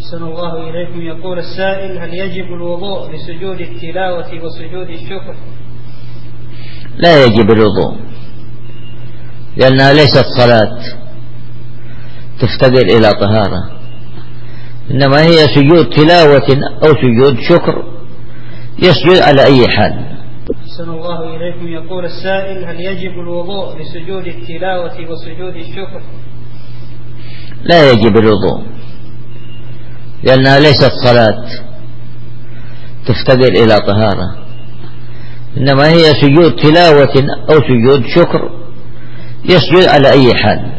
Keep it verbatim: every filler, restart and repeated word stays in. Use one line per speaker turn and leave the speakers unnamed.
أحسن الله إليكم. يقول السائل: هل يجب الوضوء لسجود التلاوة وسجود الشكر؟
لا يجب الوضوء، لأنها ليست صلاة تفتقر إلى طهارة، إنما هي سجود تلاوة أو سجود شكر يسجد على أي حال.
أحسن الله إليكم. يقول السائل: هل يجب الوضوء لسجود التلاوة وسجود الشكر؟
لا يجب الوضوء، لأنها ليست صلاة تفتقر إلى طهارة، إنما هي سجود تلاوة أو سجود شكر يسجد على أي حال.